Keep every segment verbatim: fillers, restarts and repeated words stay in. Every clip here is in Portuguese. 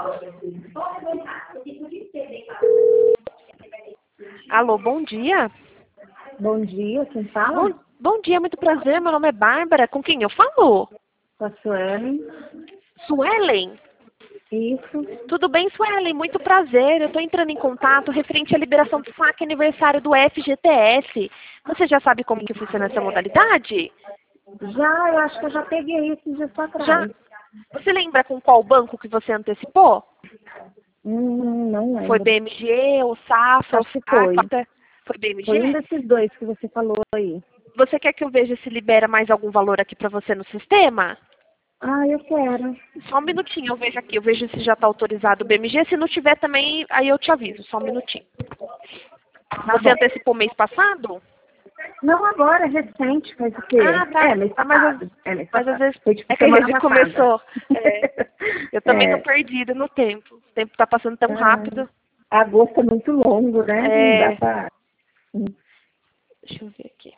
Alô, bom dia. Bom dia, quem fala? Bom, bom dia, muito prazer. Meu nome é Bárbara. Com quem eu falo? Com a Suelen. Suelen? Isso. Tudo bem, Suelen? Muito prazer. Eu estou entrando em contato referente à liberação do saque aniversário do F G T S. Você já sabe como que funciona essa modalidade? Já, eu acho que eu já peguei esses dias pra trás. Já? Você lembra com qual banco que você antecipou? Hum, não lembro. Foi B M G, ou Safra, Acho que ou foi. Safra? Foi B M G? Foi um desses dois que você falou aí. Você quer que eu veja se libera mais algum valor aqui para você no sistema? Ah, eu quero. Só um minutinho, eu vejo aqui. Eu vejo se já está autorizado o B M G. Se não tiver também, aí eu te aviso. Só um minutinho. Tá Você bom. antecipou mês passado? Não agora, recente, faz o quê? Ah, tá. É, mês Ah, mas, passado. É, mês mas às passado. vezes Foi tipo é que a semana gente passada. começou. É, eu também É. tô perdida no tempo. O tempo tá passando tão rápido. Ah, agosto é muito longo, né? Não É, dá pra... Hum. deixa eu ver aqui.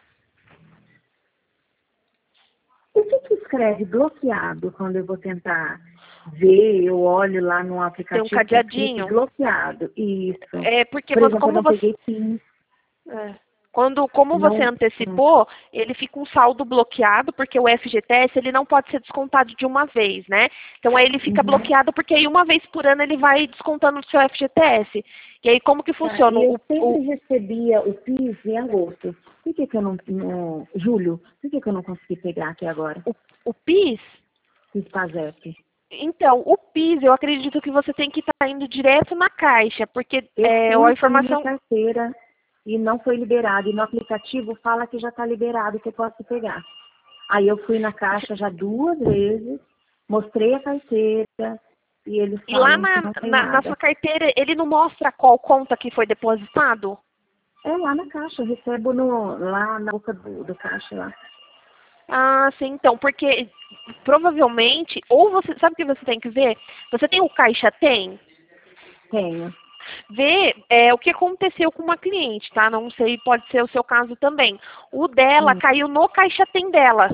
O que que escreve bloqueado quando eu vou tentar ver, eu olho lá no Tem um aplicativo que cadeadinho. escrito bloqueado? Isso. É porque Por você, exemplo, eu como não você, peguei PIN. é, quando, como Não. você antecipou, ele fica um saldo bloqueado, porque o F G T S ele não pode ser descontado de uma vez, né? Então aí ele fica Uhum. bloqueado porque aí uma vez por ano ele vai descontando o seu F G T S. E aí como que Tá, funciona? e eu O, sempre o, recebia o PIS em agosto. Por que que eu não... No, julho, por que que eu não consegui pegar aqui agora? o, o PIS? PIS PASEP. Então, o PIS, eu acredito que você tem que estar indo direto na caixa, porque Eu é, fui a com a minha informação... carteira e não foi liberado. E no aplicativo fala que já está liberado, que eu posso pegar. Aí eu fui na caixa já duas vezes, mostrei a carteira e eles E lá falam na, que não tem na, na nada. sua carteira, ele não mostra qual conta que foi depositado? É lá na caixa, eu recebo no, lá na boca do, do caixa lá. Ah, sim, então, porque provavelmente, ou você, sabe o que você tem que ver? Você tem o Caixa Tem? Tenho. Vê é, o que aconteceu com uma cliente, tá? Não sei, pode ser o seu caso também. O dela Hum. caiu no Caixa Tem dela.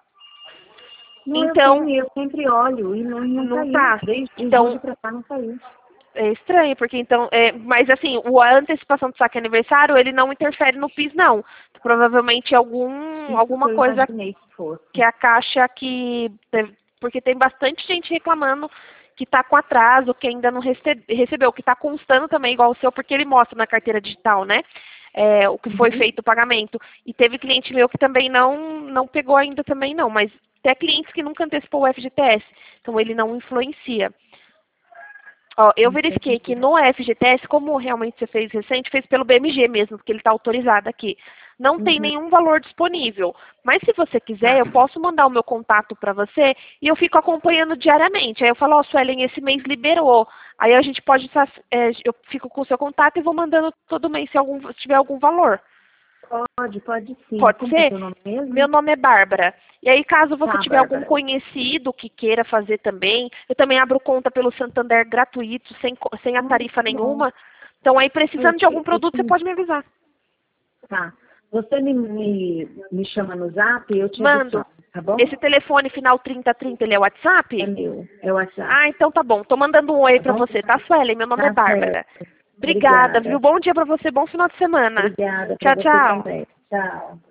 Não, eu Então, tenho, eu sempre olho e não, não não caiu. tá. Desde julho Então, pra cá não caiu. é estranho, porque então, é, mas assim, o, a antecipação do saque aniversário, ele não interfere no PIS, não. Provavelmente algum, Isso que alguma eu coisa imaginei que fosse. que a caixa que... Porque tem bastante gente reclamando que está com atraso, que ainda não rece- recebeu, que está constando também igual o seu, porque ele mostra na carteira digital, né? É, o que foi Uhum. feito o pagamento. E teve cliente meu que também não, não pegou ainda também não, mas tem clientes que nunca antecipou o F G T S, então ele não influencia. Ó, eu verifiquei que no F G T S, como realmente você fez recente, fez pelo B M G mesmo, porque ele está autorizado aqui. Não tem Uhum. nenhum valor disponível. Mas se você quiser, Tá. eu posso mandar o meu contato para você e eu fico acompanhando diariamente. Aí eu falo, ó, Suelen, esse mês liberou. Aí a gente pode estar, é, eu fico com o seu contato e vou mandando todo mês se, algum, se tiver algum valor. Pode, pode sim. Pode Como que é ser? seu nome mesmo? Meu nome é Bárbara. E aí, caso você Tá, tiver algum Bárbara. conhecido que queira fazer também, eu também abro conta pelo Santander gratuito, sem, co- sem a Ah, tarifa que bom. nenhuma. Então, aí, precisando de algum Esse, produto, você esse, pode me avisar. tá. Você me, me, me chama no zap e eu te Mando. adiciono, tá bom? Esse telefone final trinta trinta, ele é É WhatsApp? meu, é o WhatsApp, Ah, então tá bom. Tô mandando um oi tá pra bom? você, tá, Suelen? Meu nome é Tá Bárbara. certo. Obrigada, viu? Obrigada. Bom dia pra você, bom final de semana. Obrigada para Tchau, você tchau. também. Tchau.